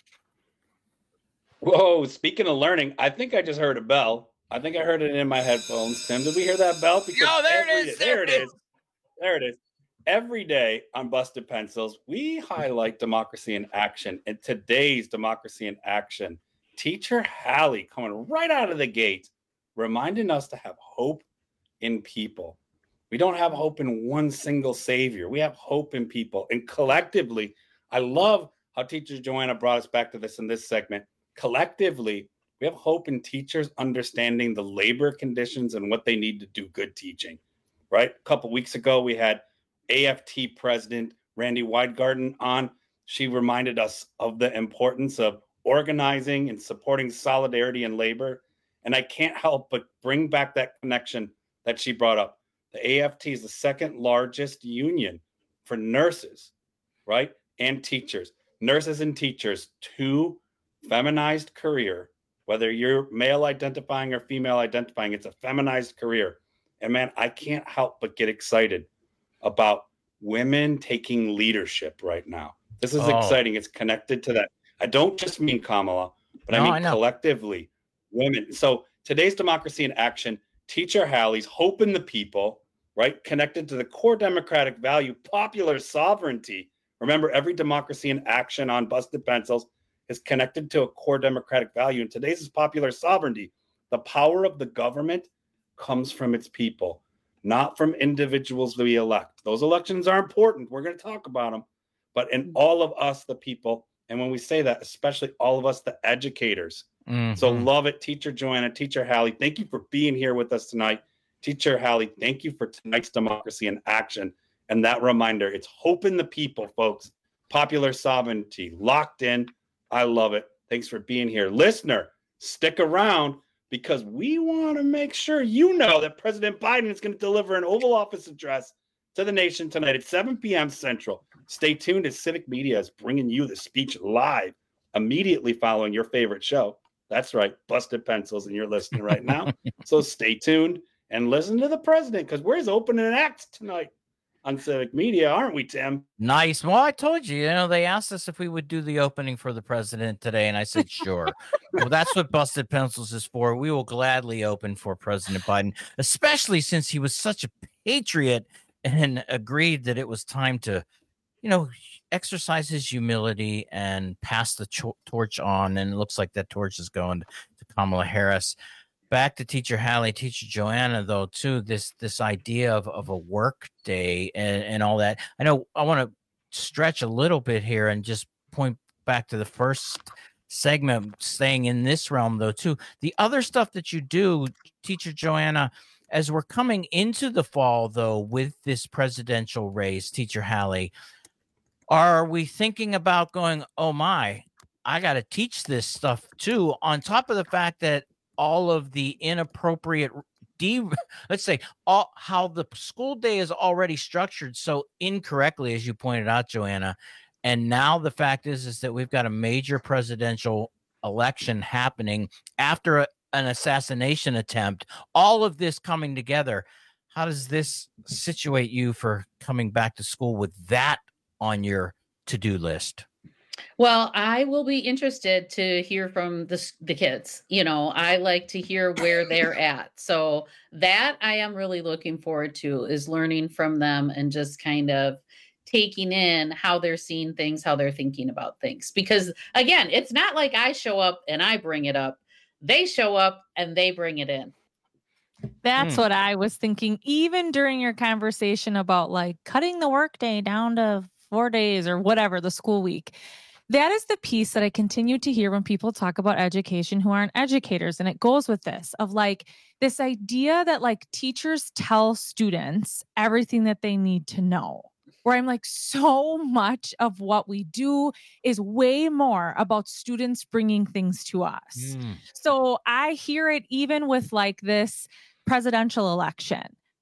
Whoa, speaking of learning, I think I just heard a bell. I think I heard it in my headphones. Tim, did we hear that bell? Because Oh, there it every- is. There it is. There it is. Every day on Busted Pencils, we highlight democracy in action. And today's democracy in action, Teacher Hallie coming right out of the gate, reminding us to have hope in people. We don't have hope in one single savior. We have hope in people. And collectively, I love how Teacher Joanna brought us back to this in this segment. Collectively, we have hope in teachers understanding the labor conditions and what they need to do good teaching, right? A couple weeks ago, we had A F T President Randy Weidgarten on. She reminded us of the importance of organizing and supporting solidarity in labor. And I can't help but bring back that connection that she brought up. The A F T is the second largest union for nurses, right? And teachers. Nurses and teachers, two feminized career, whether you're male identifying or female identifying, it's a feminized career. And man, I can't help but get excited about women taking leadership right now. This is Oh. exciting. It's connected to that. I don't just mean Kamala, but No, I I mean know. collectively women. So today's democracy in action, Teacher Hallie's hope in the people, right? Connected to the core democratic value, popular sovereignty. Remember, every democracy in action on Busted Pencils is connected to a core democratic value. And today's is popular sovereignty. The power of the government comes from its people, not from individuals we elect. Those elections are important. We're going to talk about them. But in all of us, the people, and when we say that, especially all of us, the educators. So Mhm. love it, Teacher Joanna, Teacher Hallie. Thank you for being here with us tonight. Teacher Hallie, thank you for tonight's democracy in action. And that reminder, it's hope in the people, folks. Popular sovereignty, locked in. I love it. Thanks for being here. Listener, stick around because we want to make sure you know that President Biden is going to deliver an Oval Office address to the nation tonight at seven p.m. Central. Stay tuned as Civic Media is bringing you the speech live immediately following your favorite show. That's right, Busted Pencils, and you're listening right now. So stay tuned and listen to the president because we're his opening act tonight on Civic Media, aren't we, Tim? Nice. Well, I told you, you know, they asked us if we would do the opening for the president today, and I said, sure. Well, that's what Busted Pencils is for. We will gladly open for President Biden, especially since he was such a patriot and agreed that it was time to, you know, exercise his humility and pass the cho- torch on. And it looks like that torch is going to Kamala Harris. Back to Teacher Hallie, Teacher Joanna, though, too, this this idea of, of a work day and, and all that. I know I want to stretch a little bit here and just point back to the first segment, staying in this realm, though, too. The other stuff that you do, Teacher Joanna, as we're coming into the fall, though, with this presidential race, Teacher Hallie, are we thinking about going, oh, my, I got to teach this stuff, too, on top of the fact that all of the inappropriate de let's say all how the school day is already structured so incorrectly, as you pointed out, Joanna. And now the fact is is that we've got a major presidential election happening after a, an assassination attempt, all of this coming together. How does this situate you for coming back to school with that on your to-do list? Well, I will be interested to hear from the s- the kids. You know, I like to hear where they're at. So that I am really looking forward to is learning from them and just kind of taking in how they're seeing things, how they're thinking about things. Because again, it's not like I show up and I bring it up. They show up and they bring it in. That's Hmm. what I was thinking, even during your conversation about like cutting the workday down to four days or whatever, the school week. That is the piece that I continue to hear when people talk about education who aren't educators. And it goes with this of like this idea that like teachers tell students everything that they need to know. Where I'm like, so much of what we do is way more about students bringing things to us. Mm. So I hear it even with like this presidential election.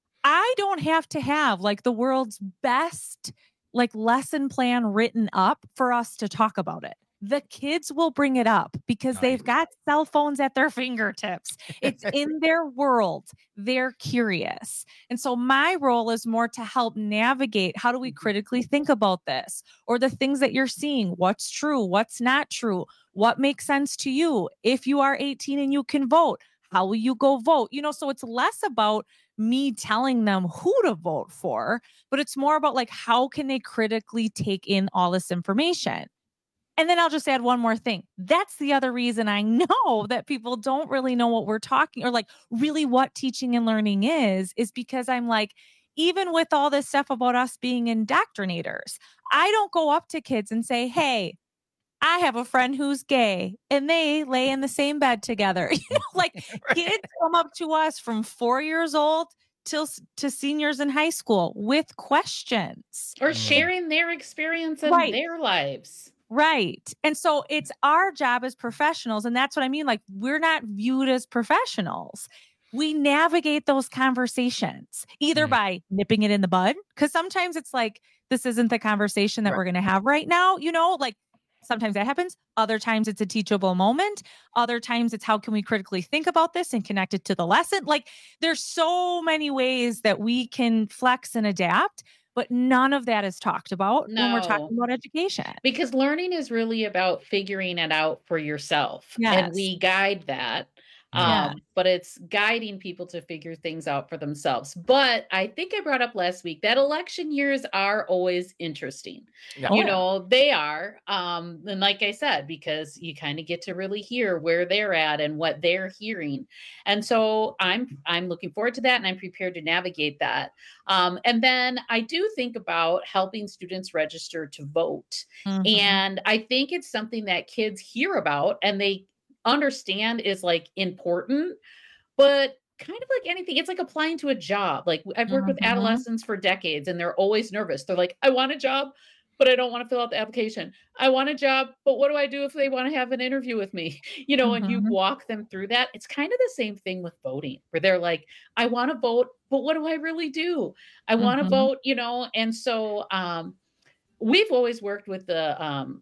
I don't have to have like the world's best like lesson plan written up for us to talk about it. The kids will bring it up because they've got cell phones at their fingertips. It's in their world. They're curious. And so my role is more to help navigate how do we critically think about this or the things that you're seeing, what's true, what's not true, what makes sense to you. If you are eighteen and you can vote, how will you go vote? You know, so it's less about me telling them who to vote for, but it's more about like, how can they critically take in all this information? And then I'll just add one more thing. That's the other reason I know that people don't really know what we're talking or like really what teaching and learning is, is because I'm like, even with all this stuff about us being indoctrinators, I don't go up to kids and say, hey, I have a friend who's gay and they lay in the same bed together. You know, like kids come up to us from four years old till to seniors in high school with questions. Or sharing their experience in Right. their lives. Right. And so it's our job as professionals. And that's what I mean. Like, we're not viewed as professionals. We navigate those conversations either by nipping it in the bud, because sometimes it's like, this isn't the conversation that we're going to have right now. You know, like sometimes that happens. Other times it's a teachable moment. Other times it's how can we critically think about this and connect it to the lesson? Like, there's so many ways that we can flex and adapt. But none of that is talked about when we're talking No. about education. Because learning is really about figuring it out for yourself. And Yes. we guide that. Yeah. Um, but it's guiding people to figure things out for themselves. But I think I brought up last week that election years are always interesting. Yeah. You Oh, yeah. know, they are. Um, and like I said, because you kind of get to really hear where they're at and what they're hearing. And so I'm I'm looking forward to that and I'm prepared to navigate that. Um, and then I do think about helping students register to vote. Mhm. And I think it's something that kids hear about and they understand is like important, but kind of like anything, it's like applying to a job. Like I've worked with Mhm. adolescents for decades and they're always nervous. They're like, I want a job, but I don't want to fill out the application. I want a job, but what do I do if they want to have an interview with me? You know, and you Mhm. walk them through that. It's kind of the same thing with voting, where they're like, I want to vote, but what do I really do? I want to Mhm. vote, you know, and so um, we've always worked with the um,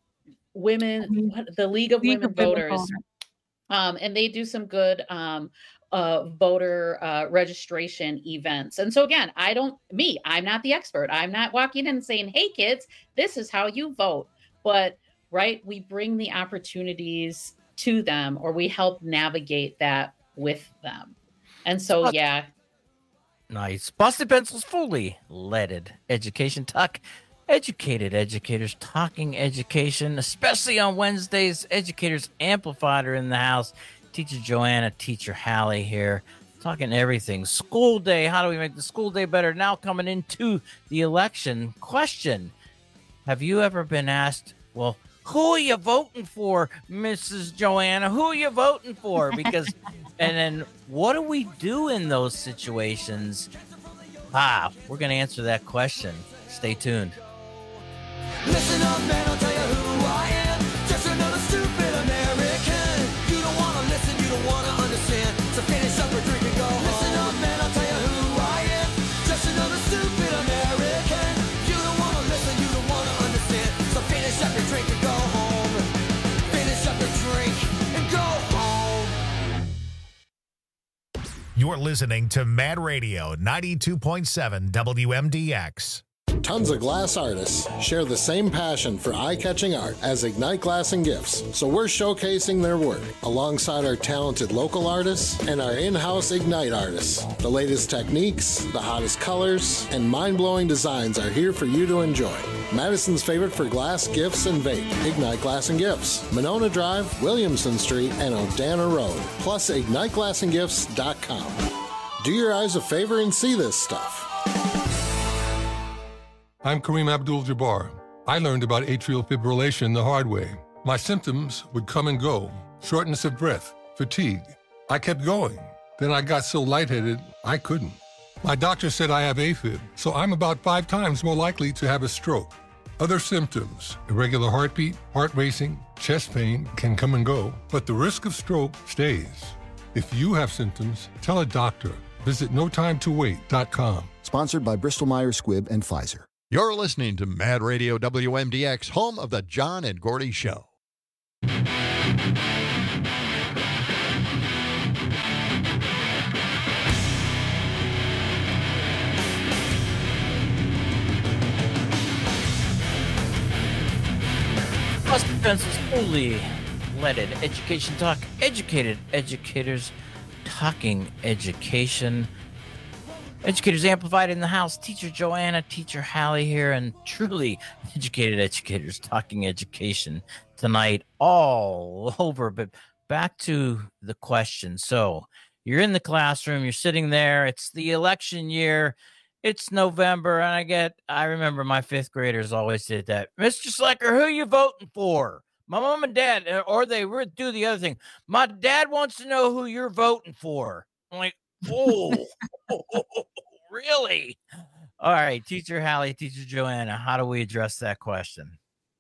women, what- the League of League Women of Women Voters. Voters. Um, and they do some good um, uh, voter uh, registration events. And so again, I don't, me, I'm not the expert. I'm not walking in and saying, hey kids, this is how you vote. But right, we bring the opportunities to them or we help navigate that with them. And so, But- yeah, Nice. Busted Pencils fully leaded education talk. Educated educators talking education, especially on Wednesdays. Educators Amplified are in the house. Teacher Joanna, Teacher Hallie here, talking everything. School day. How do we make the school day better? Now coming into the election question. Have you ever been asked, well, who are you voting for, Missus Joanna? Who are you voting for? Because, and then what do we do in those situations? Ah, we're going to answer that question. Stay tuned. Listen up, man, I'll tell you who I am. Just another stupid American. You don't wanna listen, you don't wanna understand. So finish up your drink and go home. Listen up, man, I'll tell you who I am. Just another stupid American. You don't wanna listen, you don't wanna understand. So finish up your drink and go home. Finish up your drink and go home. You're listening to Mad Radio ninety-two point seven W M D X. Tons of glass artists share the same passion for eye-catching art as Ignite Glass and Gifts, so we're showcasing their work alongside our talented local artists and our in-house Ignite artists. The latest techniques, the hottest colors, and mind-blowing designs are here for you to enjoy. Madison's favorite for glass, gifts, and vape, Ignite Glass and Gifts, Monona Drive, Williamson Street, and O'Dana Road, plus ignite glass and gifts dot com. Do your eyes a favor and see this stuff. I'm Kareem Abdul-Jabbar. I learned about atrial fibrillation the hard way. My symptoms would come and go, shortness of breath, fatigue. I kept going. Then I got so lightheaded, I couldn't. My doctor said I have AFib, so I'm about five times more likely to have a stroke. Other symptoms, irregular heartbeat, heart racing, chest pain can come and go, but the risk of stroke stays. If you have symptoms, tell a doctor. Visit no time to wait dot com. Sponsored by Bristol Myers Squibb and Pfizer. You're listening to Mad Radio W M D X, home of the John and Gordy Show. Busted Pencils, fully leaded education talk, educated educators talking education. Educators Amplified in the house. Teacher Joanna, Teacher Hallie here, and truly educated educators talking education tonight all over. But back to the question. So you're in the classroom, you're sitting there. It's the election year. It's November, and I get, I remember my fifth graders always did that. Mister Slacker, who are you voting for? My mom and dad, or they would do the other thing. My dad wants to know who you're voting for. I'm like, oh, really? All right, Teacher Hallie, Teacher Joanna, how do we address that question?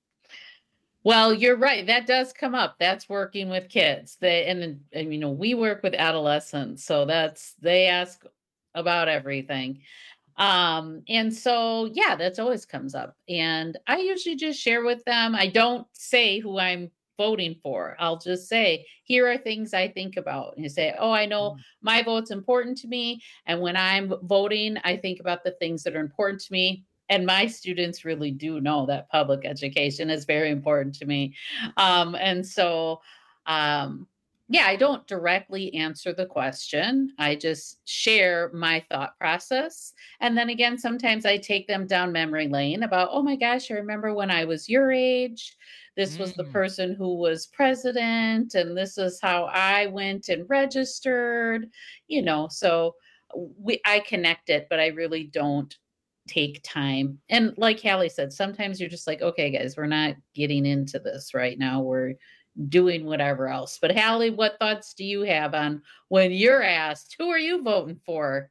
Well, you're right. That does come up. That's working with kids. They and, and you know, we work with adolescents, so that's they ask about everything. Um, and so yeah, that's always comes up. And I usually just share with them. I don't say who I'm voting for. I'll just say, here are things I think about. And you say, oh, I know my vote's important to me. And when I'm voting, I think about the things that are important to me. And my students really do know that public education is very important to me. Um, and so, um, yeah, I don't directly answer the question. I just share my thought process. And then again, sometimes I take them down memory lane about, oh my gosh, I remember when I was your age. This was the person who was president, and this is how I went and registered, you know, so we I connect it, but I really don't take time. And like Hallie said, sometimes you're just like, okay, guys, we're not getting into this right now. We're doing whatever else. But Hallie, what thoughts do you have on when you're asked, who are you voting for?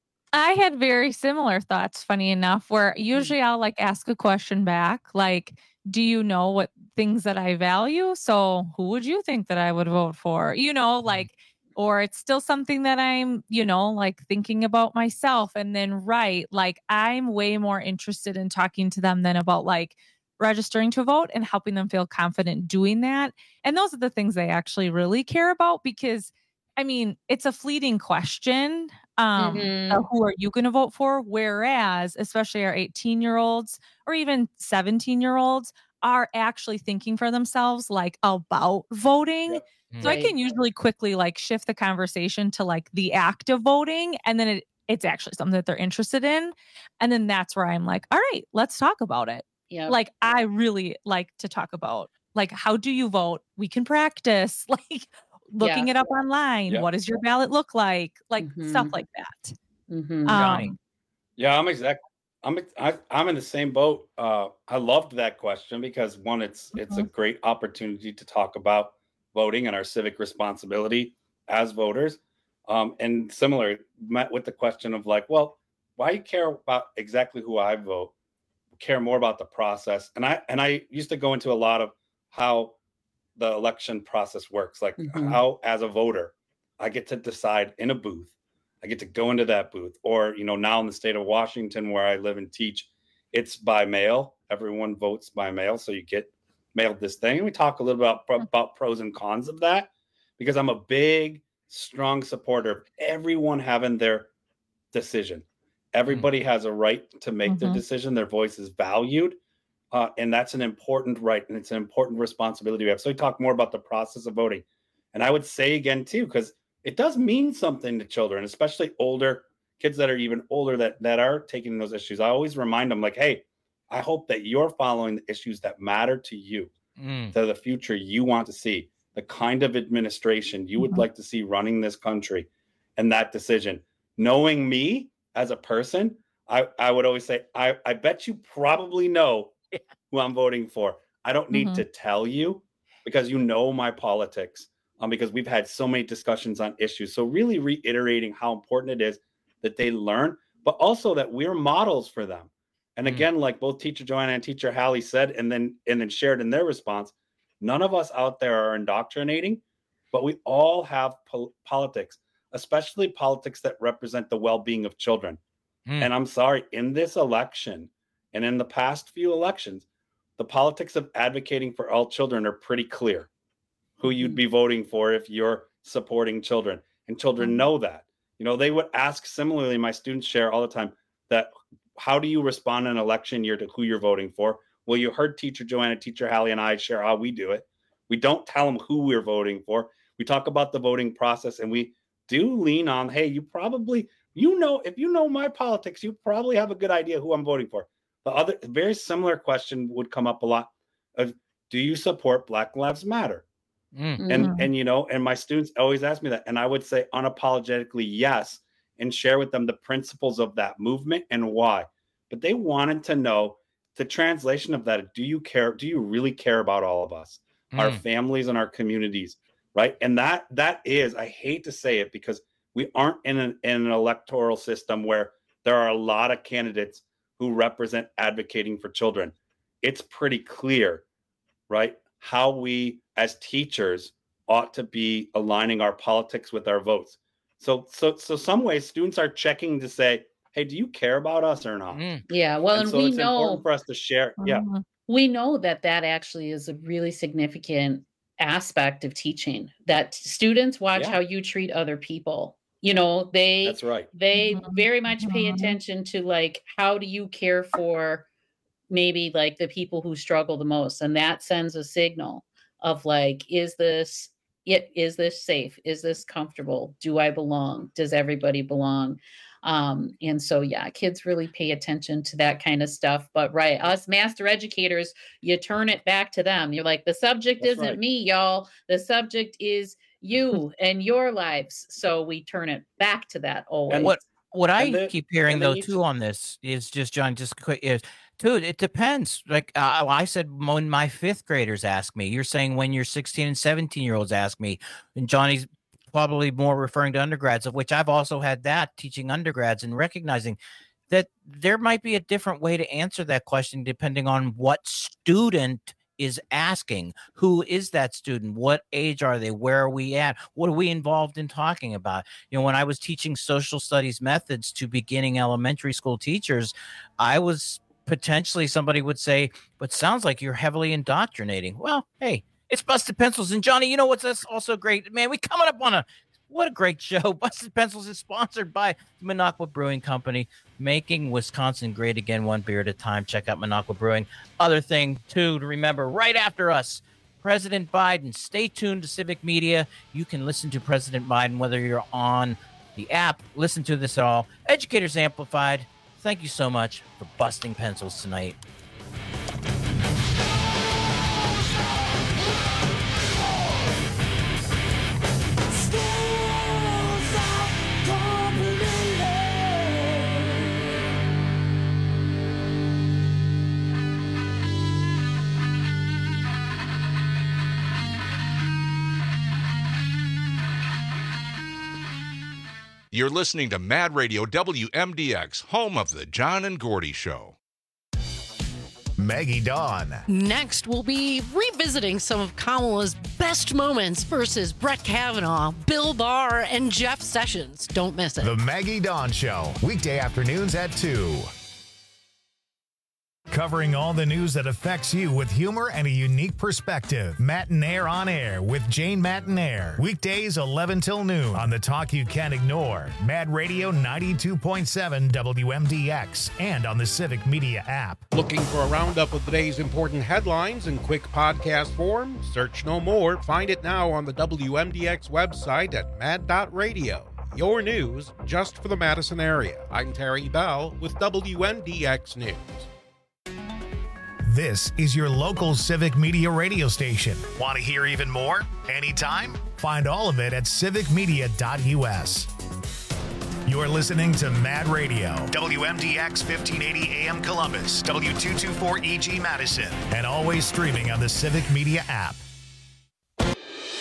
I had very similar thoughts, funny enough, where usually I'll like ask a question back, like, do you know what things that I value? So who would you think that I would vote for? You know, like, or it's still something that I'm, you know, like thinking about myself. And then, right, like I'm way more interested in talking to them than about like registering to vote and helping them feel confident doing that. And those are the things they actually really care about, because I mean, it's a fleeting question. Um, Mhm. uh, who are you going to vote for? Whereas, especially our eighteen year olds or even seventeen year olds are actually thinking for themselves, like about voting. So I Right. can usually quickly like shift the conversation to like the act of voting. And then it, it's actually something that they're interested in. And then that's where I'm like, all right, let's talk about it. Yeah. Like, I really like to talk about like, how do you vote? We can practice, like looking Yeah. it up online. Yeah. What does your ballot look like? Like stuff Mhm. like that. Mhm. Johnny. Um, Yeah, I'm exact. I'm ex- I, I'm in the same boat. Uh, I loved that question because one, it's it's a great opportunity to talk about voting and our civic responsibility as voters. Um, and similar, met with the question of like, well, why you care about exactly who I vote? Care more about the process. And I and I used to go into a lot of how the election process works, like Mhm. how as a voter, I get to decide in a booth. I get to go into that booth, or, you know, now in the state of Washington where I live and teach, it's by mail. Everyone votes by mail. So you get mailed this thing. And we talk a little about, about pros and cons of that, because I'm a big, strong supporter of everyone having their decision. Everybody mm-hmm. has a right to make mm-hmm. their decision. Their voice is valued. Uh, and that's an important right. And it's an important responsibility we have. So we talk more about the process of voting. And I would say again, too, because it does mean something to children, especially older kids that are even older that, that are taking those issues. I always remind them like, hey, I hope that you're following the issues that matter to you, mm. to the future you want to see, the kind of administration you would mm-hmm. like to see running this country, and that decision. Knowing me as a person, I, I would always say, I, I bet you probably know who I'm voting for. I don't need mm-hmm. to tell you because you know my politics, um, because we've had so many discussions on issues. So really reiterating how important it is that they learn, but also that we're models for them. And again, mm-hmm. like both Teacher Joanna and Teacher Hallie said, and then and then shared in their response, none of us out there are indoctrinating, but we all have po- politics, especially politics that represent the well-being of children. Mm. And I'm sorry, in this election and in the past few elections, the politics of advocating for all children are pretty clear. Who you'd be voting for if you're supporting children. And children know that. You know, they would ask similarly, my students share all the time, that how do you respond in an election year to who you're voting for? Well, you heard Teacher Joanna, Teacher Hallie, and I share how we do it. We don't tell them who we're voting for. We talk about the voting process, and we do lean on, hey, you probably, you know, if you know my politics, you probably have a good idea who I'm voting for. The other very similar question would come up a lot of, do you support Black Lives Matter? Mm. And, and, you know, and my students always ask me that. And I would say unapologetically, yes, and share with them the principles of that movement and why. But they wanted to know the translation of that. Do you care? Do you really care about all of us, mm. our families and our communities? Right. And that that is, I hate to say it, because we aren't in an, in an electoral system where there are a lot of candidates who represent advocating for children. It's pretty clear, right, how we as teachers ought to be aligning our politics with our votes. So, so, so some ways students are checking to say, hey, do you care about us or not? Mm. Yeah. Well, and, and so we it's know important for us to share. Mm-hmm. Yeah. We know that that actually is a really significant aspect of teaching, that students watch yeah. how you treat other people. You know, they, that's right. They very much pay attention to like, how do you care for maybe like the people who struggle the most? And that sends a signal of like, is this it? Is this safe? Is this comfortable? Do I belong? Does everybody belong? Um, and so, yeah, kids really pay attention to that kind of stuff. But right, us master educators, you turn it back to them. You're like, the subject That's isn't right. me, y'all. The subject is you and your lives. So we turn it back to that always. And what what I then, keep hearing though too to... on this is just, John, just quick is, dude, it depends. Like uh, I said, when my fifth graders ask me, you're saying when your sixteen and seventeen year olds ask me, and Johnny's probably more referring to undergrads, of which I've also had that teaching undergrads and recognizing that there might be a different way to answer that question depending on what student is asking. Who is that student? What age are they? Where are we at? What are we involved in talking about? You know, when I was teaching social studies methods to beginning elementary school teachers, I was potentially, somebody would say, but sounds like you're heavily indoctrinating. Well, hey, it's Busted Pencils. And Johnny, you know what's that's also great? Man, we coming up on a, what a great show. Busted Pencils is sponsored by Minocqua Brewing Company, making Wisconsin great again, one beer at a time. Check out Minocqua Brewing. Other thing, too, to remember, right after us, President Biden. Stay tuned to Civic Media. You can listen to President Biden, whether you're on the app, listen to this all. Educators Amplified. Thank you so much for busting pencils tonight. You're listening to Mad Radio W M D X, home of the John and Gordy Show. Maggie Dawn. Next, we'll be revisiting some of Kamala's best moments versus Brett Kavanaugh, Bill Barr, and Jeff Sessions. Don't miss it. The Maggie Dawn Show, weekday afternoons at two. Covering all the news that affects you with humor and a unique perspective. Matinaire on Air with Jane Matinaire. Weekdays eleven till noon on the talk you can't ignore. Mad Radio ninety-two point seven W M D X and on the Civic Media app. Looking for a roundup of the day's important headlines in quick podcast form? Search no more. Find it now on the W M D X website at mad dot radio. Your news just for the Madison area. I'm Terry Bell with W M D X News. This is your local Civic Media radio station. Want to hear even more? Anytime? Find all of it at civic media dot U S. You're listening to Mad Radio, W M D X fifteen eighty A M Columbus, W two twenty-four E G Madison, and always streaming on the Civic Media app.